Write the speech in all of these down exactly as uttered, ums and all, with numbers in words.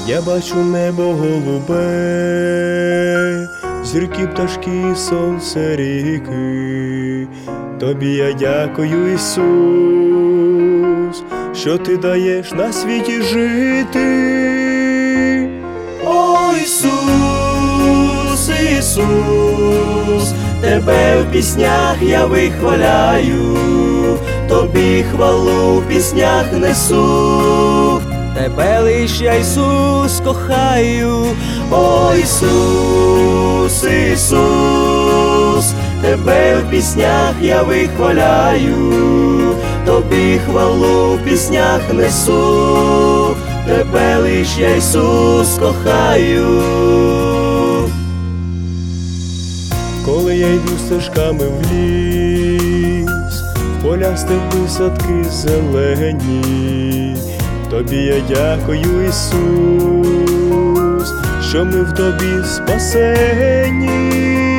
Я бачу небо голубе, зірки, пташки, сонце, ріки. Тобі я дякую, Ісус, що Ти даєш на світі жити. О, Ісус, Ісус, Тебе в піснях я вихваляю, Тобі хвалу в піснях несу. Тебе лиш я, Ісус, кохаю. О, Ісус, Ісус, Тебе в піснях я вихваляю, Тобі хвалу в піснях несу. Тебе лиш я, Ісус, кохаю. Коли я йду стежками в ліс, в полях степи садки зелені, Тобі я дякую, Ісус, що ми в Тобі спасені.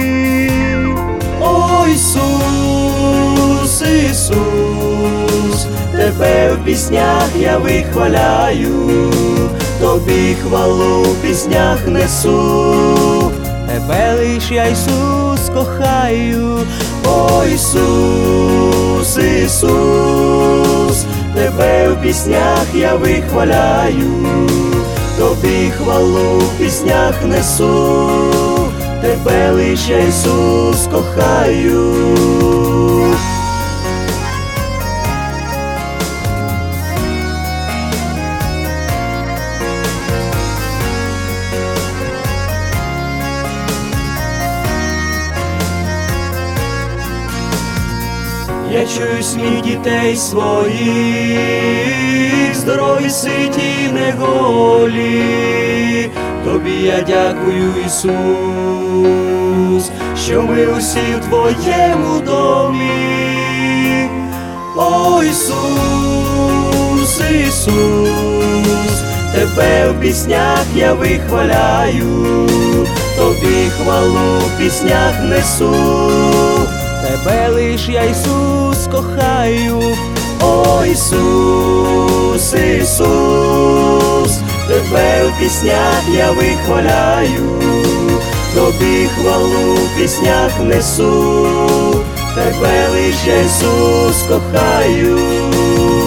О, Ісус, Ісус, Тебе в піснях я вихваляю, Тобі хвалу в піснях несу. Тебе лиш я, Ісус, кохаю. О, Ісус, Ісус, Тебе в піснях я вихваляю, Тобі хвалу в піснях несу. Тебе лиш я, Ісус, кохаю. Я чую сміх дітей своїх, здорові, ситі, неголі. Тобі я дякую, Ісус, що ми усі в Твоєму домі. О, Ісус, Ісус, Тебе в піснях я вихваляю, Тобі хвалу в піснях несу. Тебе лиш я, Ісус, кохаю. О, Ісус, Ісус, Тебе в піснях я вихваляю, Тобі хвалу в піснях несу. Тебе лиш я, Ісус, кохаю.